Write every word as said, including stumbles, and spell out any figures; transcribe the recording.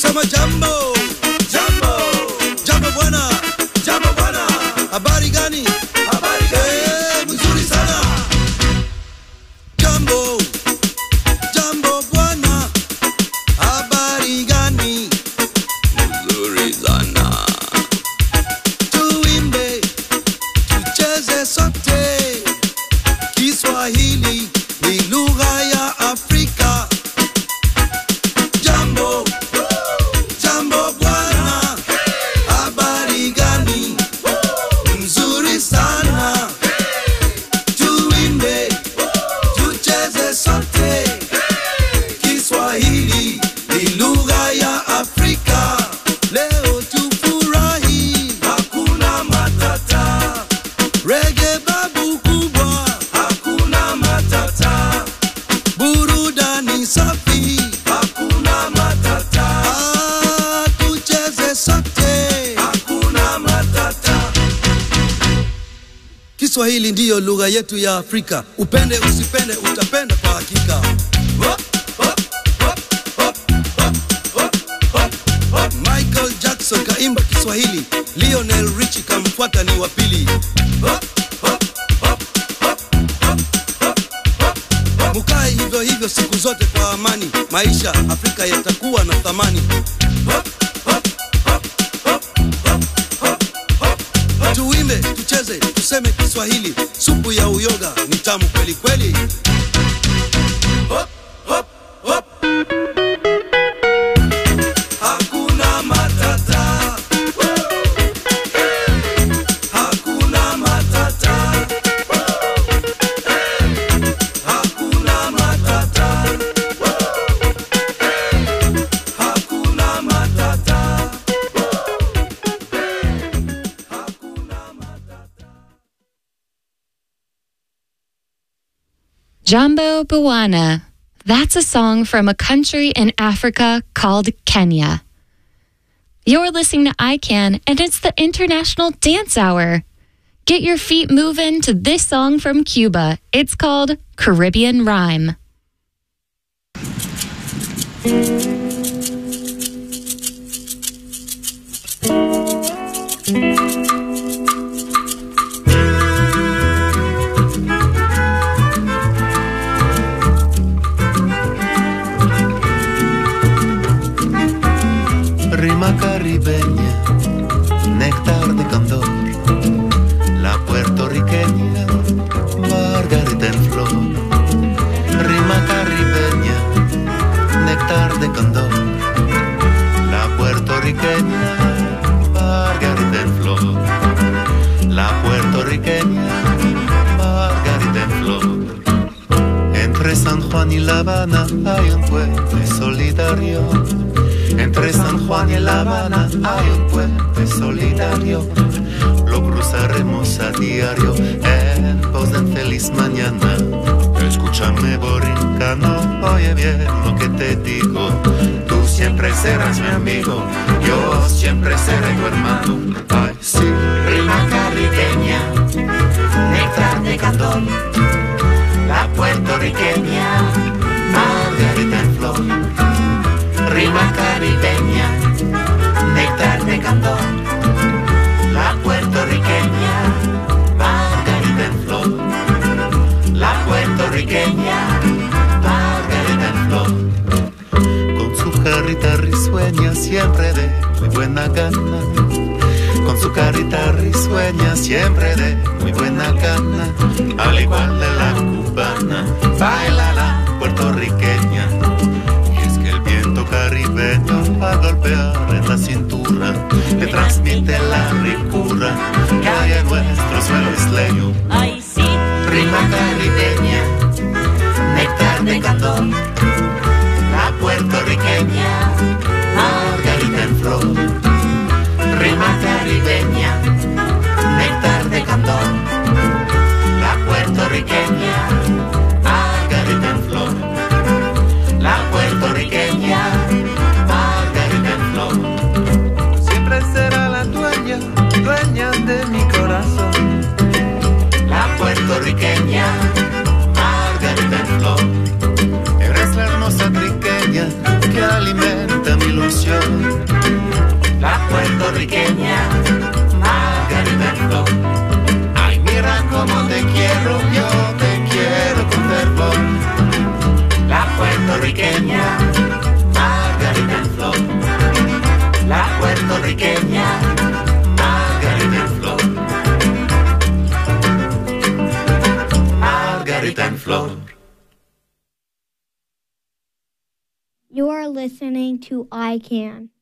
Sema jambo, jambo, jambo bwana, jambo bwana. Habari gani? Habari gani? Eh, mzuri sana. Jambo, jambo bwana. Habari gani? Mzuri sana. Tuimbe, tucheze sote. Kiswahili ni lugha ya Afrika. Jambo, jambo bwana. Habari gani? Mzuri sana. Tuimbe, tucheze sote. Kiswahili ni lugha ya Afrika. Leo tufurahi, hakuna matata. Reggae babu kubwa, hakuna matata. Burudani safi, hakuna matata. Ah, tucheze sote, hakuna matata. Kiswahili ndiyo lugha yetu ya Afrika. Upende usipende utapenda kwa hakika. Hop, hop, hop, hop, hop, hop, hop, hop. Michael Jackson kaimba Kiswahili, Lionel Richie kamfuata ni wa pili. Hop, hop, hop, hop, hop, hop, hop, hop. Mukae hivyo hivyo siku zote kwa amani, maisha Afrika yatakuwa na thamani. Hop, hop, hop, hop, hop, hop, hop, hop. Tuimbe, tucheze, tuseme Kiswahili, supu ya uyoga ni tamu kweli kweli. Hop, hop, hop. Hakuna matata. Hakuna matata. Hakuna matata. Hakuna matata. Jambo Bwana. That's a song from a country in Africa called Kenya. You're listening to I CAN, and it's the International Dance Hour. Get your feet moving to this song from Cuba. It's called Caribbean Rhyme. Rima caribeña, néctar de candor, la puertorriqueña, margarita en flor. Rima caribeña, néctar de candor, la puertorriqueña, margarita en flor. La puertorriqueña, margarita en flor. Entre San Juan y La Habana hay un puente solidario. Entre San Juan y La Habana hay un puente solidario. Lo cruzaremos a diario en pos de feliz mañana. Escúchame, borincano, oye bien lo que te digo. Tú siempre serás mi amigo, yo siempre seré tu hermano. Ay, sí. Rima caribeña, néctar de candor, la puertorriqueña, margarita en flor. Rima caribeña, néctar de candor, la puertorriqueña, margarita en flor. La puertorriqueña, margarita en flor. Con su carita risueña siempre de muy buena gana. Con su carita risueña siempre de muy buena gana. Al igual de la cubana, baila la puertorriqueña. Caribeño a golpear en la cintura le transmite la ricura que hay en nuestro suelo isleño. Ay, sí. Rima caribeña, néctar de candor, la puertorriqueña, margarita en flor. Rima caribeña, néctar de candor, la puertorriqueña, margarita en flor. La puertorriqueña, margarita en flor. Siempre será la dueña, dueña de mi corazón. La puertorriqueña, margarita en flor. Eres la hermosa triqueña que alimenta mi Margarita en flor. You are listening to I Can.